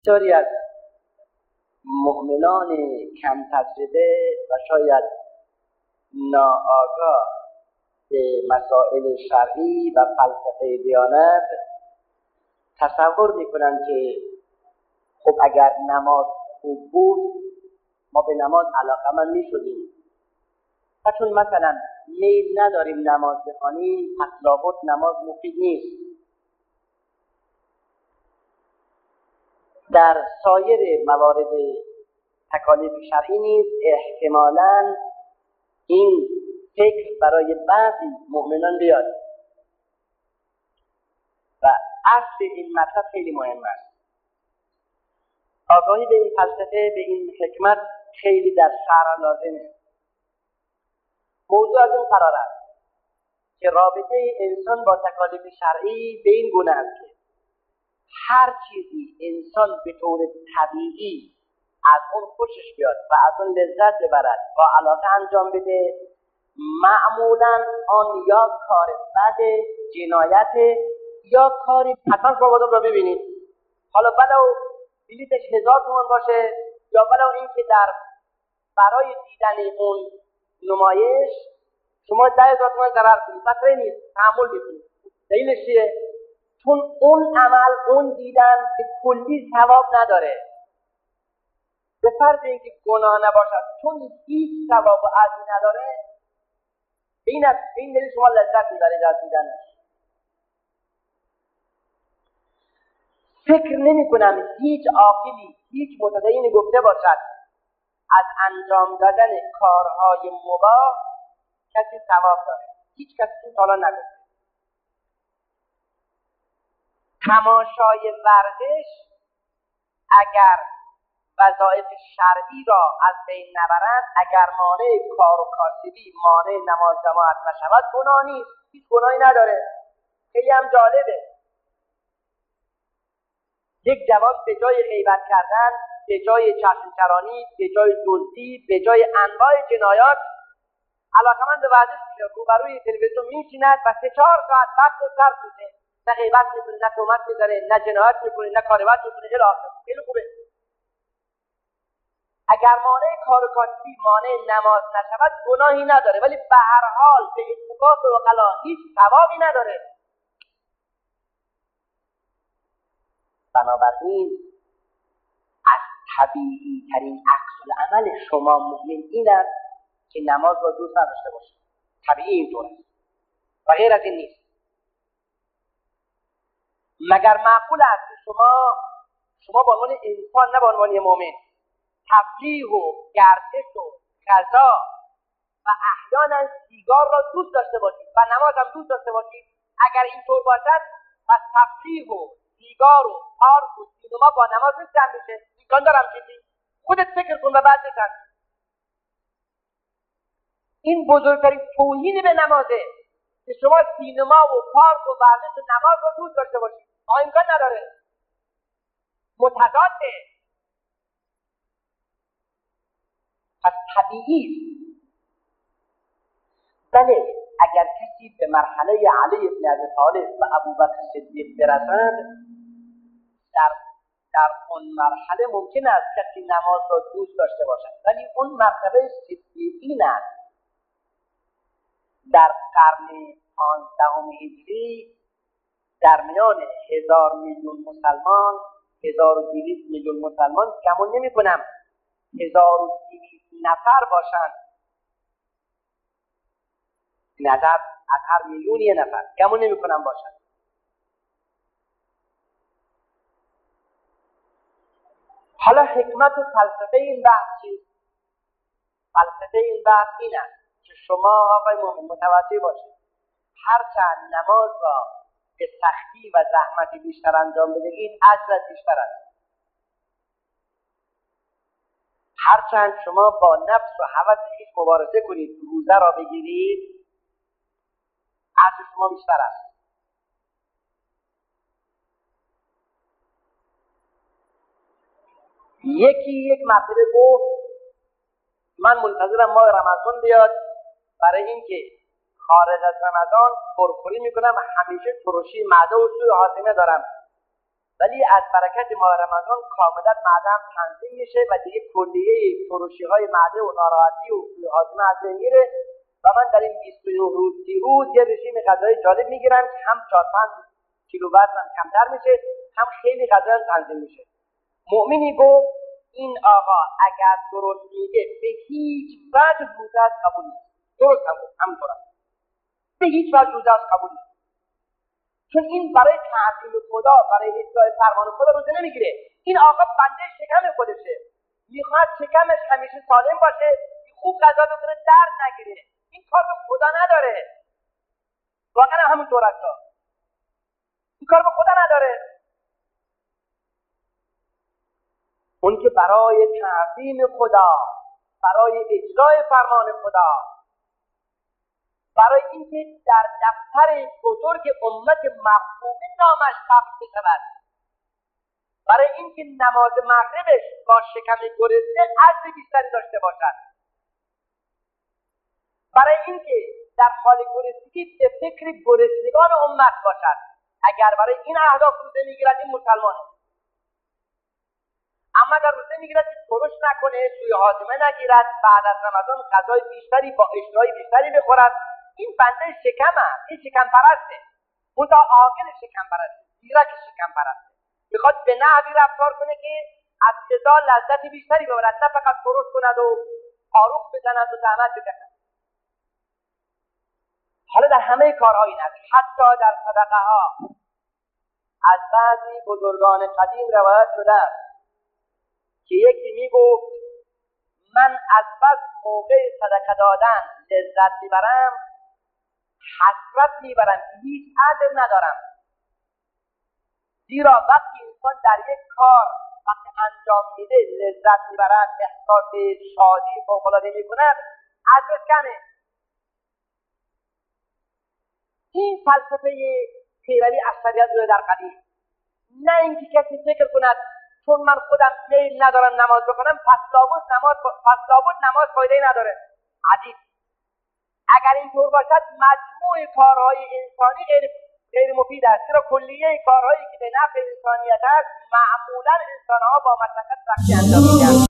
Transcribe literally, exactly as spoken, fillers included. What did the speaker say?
بسیاری از مؤمنان کم تجربه و شاید ناآگاه به مسائل شرعی و فلسفه دیانت تصور میکنن که خب اگر نماز خوب بود ما به نماز علاقمند میشدیم و چون مثلا میل نداریم نماز بخوانیم پس لابد نماز مفید نیست. در سایر موارد تکالیف شرعی نیز احتمالاً این فکر برای بعضی مؤمنان بیاد و اصل این مطلب خیلی مهم است. آگاهی به این فلسفه، به این حکمت خیلی در شرع لازمه. موضوع از این قرار است که رابطه انسان با تکالیف شرعی به این گونه است که هر چیزی انسان به طور طبیعی از اون خوشش بیاد و از اون لذت ببرد با علاقه انجام بده، معمولاً آن یا کار بد، جنایت یا کاری حتما شما را ببینید، حالا ولو بلیتش هزار تومان باشه یا ولو این که در برای دیدن اون نمایش شما ده هزار تومان ضرر کنید، بسره نیست، تحمل بکنید. دلیلش چیه؟ چون اون عمل، اون دیدن به کلی ثواب نداره، به فرض اینکه گناه نباشد چون هیچ ثواب و اجری نداره، این از این دلیل شما لذت میبرید از دیدنش. فکر نمی کنم هیچ عاقلی، هیچ متدینی گفته باشد از انجام دادن کارهای مباح کسی ثواب داره. هیچ کسی این حالا نگفته. تماشای ورزش اگر وظایف شرعی را از بین نبرد، اگر مانع کار و کاسبی، مانع نماز جماعت نشود، گناه نیست، هیچ گناهی نداره. خیلی هم جالبه یک جوان به جای غیبت کردن، به جای چرخنچرانی، به جای دزدی، به جای انواع جنایات علاقمند به ورزش میشه، روبروی تلویزیون میشیند و سه چهار ساعت وقت رو صرف میکنه، نه غیبت میکنه، نه تهمت میزنه، نه جنایت میکنه، نه کار بد میکنه. الی آخر. خیلی خوبه. اگر مانع کار و کاسبی، مانع نماز نشود، گناهی نداره، ولی به هر حال به اتفاق عقلا هیچ ثوابی نداره. بنابراین از طبیعی ترین عکس العمل شما مؤمن این است که نماز را دوست نداشته باشید. طبیعی اینطور است و غیر از این نیست. مگر معقول است که شما شما به عنوان انسان، نه به عنوان مؤمن، تفریح و گردش و غذا و احیانا سیگار را دوست داشته باشید و نماز هم دوست داشته باشید؟ اگر اینطور باشد پس تفریح و سیگار و پارک و سینما با نماز نیست جمع میشه. امکان دارم چیزی؟ خودت فکر کن و بعد بزن. این بزرگترین توهین به نمازه که شما سینما و پارک و ورزش و نماز را دوست داشته باشید. آه امکان نداره، متضاده. پس طبیعی است. بله اگر کسی به مرحله علی بن ابی طالب و ابوبکر صدیق برسد، در در اون مرحله ممکن است کسی نماز را دوست داشته باشد، ولی اون مرتبه صدیقین است. در قرن پانزدهم هجری در میان هزار میلیون مسلمان، هزار و دویست میلیون مسلمان، گمان نمی کنم هزار و دویست نفر باشند، نظر از هر میلیون یه نفر، گمان نمی کنم باشند. حالا حکمت و فلسفه این بحث چیست؟ فلسفه این بحث این است که شما آقای مومن متوجه باشید هرچند نماز را به سختی و زحمتی بیشتر انجام بدهید، اجرش بیشتر است. هرچند شما با نفس و هوس خویش مبارزه کنید، روزه را بگیرید، اجر شما بیشتر است. یکی یک مرتبه گفت من منتظرم ماه رمضان بیاد برای اینکه خارج از رمضان پرخوری میکنم، همیشه ترشی معده و سوء هاضمه دارم ولی از برکت ماه رمضان کاملا معده تنظیم میشه و دیگه کلیه ترشی های معده و ناراحتی و هاضمه از بین میره و من در این بیست و نه روز سی روز یه رژیم غذایی جالب میگیرم که هم چهار پنج کیلو وزنم کمتر میشه، هم خیلی غذا تنظیم میشه. مؤمنی گفت این آقا اگر درست میگه به هیچ وجه روزه از قبول نیست. درست هم گفت، همونطور به هیچ وجه روزه از قبول نیست، چون این برای تعظیم خدا، برای اجرای فرمان خدا روزه نمیگیره. این آقا بنده شکم خودشه، میخواد شکمش همیشه سالم باشه، خوب غذا بخوره، درد نگیره. این کار به خدا نداره. واقعا همونطور است. این کار به خدا نداره. اون که برای تعظیم خدا، برای اجرای فرمان خدا، برای اینکه در دفتر بزرگ امت مغفومه نامش ثبت بشود، برای اینکه نماز مغربش با شکم گرسنه اجر بیشتری داشته باشد، برای اینکه در حال گرسنگی به فکر گرسنگان امت باشد. اگر برای این اهداف روزه میگیرد این مسلمانه. اما اگر روزه میگیرد که ترش نکنه، سوی هاضمه نگیرد، بعد از رمضان غذای بیشتری با اشتهای بیشتری بخورد، این بنده شکم است، این شکم پرسته. خدا عاقل شکم پرسته، زیرک شکم پرسته. میخواد به نحوی رفتار کنه که از غذا لذت بیشتری ببرد، نه فقط ترش کند و پاروق بزند و زحمت بکشد. حالا در همه کارهای این است، حتی در صدقه ها از بعضی بزرگان قدیم روایت شده است که یکی میگفت من از بس موقع صدقه دادن لذت میبرم، حسرت میبرم که هیچ اجر ندارم. زیرا وقتی انسان در یک کار وقتی انجام میده لذت میبرد، احساس شادی فوق‌العاده میکند، اجرش کمه. این فلسفه پیروی از شریعت بوده در قدیم. نه اینکه کسی فکر کند چون من خودم میل ندارم نماز بخونم پس لابد نماز پس لابد نماز فایده نداره. عجیب. اگر اینطور باشد مجموع کارهای انسانی غیر غیر مفید است، چرا کلیه کارهایی که به نفع انسانیت است معمولا انسانها با مشقت سختی انجام میدن.